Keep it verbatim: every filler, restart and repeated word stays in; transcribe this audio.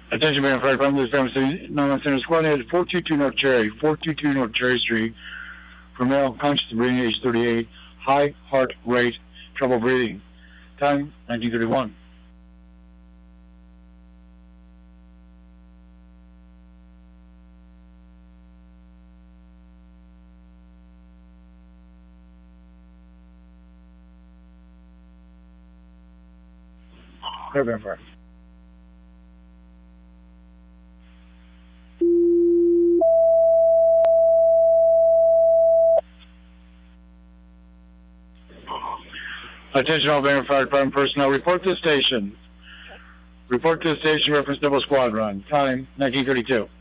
Attention, Marion Fire Department, this family city, nine Center Squad, headed four two two North Cherry, four two two North Cherry Street, for male, conscious of breathing, age thirty-eight, high heart rate, trouble breathing. Time, nineteen thirty-one. Marion Fire. Attention all Marion Fire Department personnel, report to the station. Report to the station, reference double squad run. Time, nineteen thirty-two.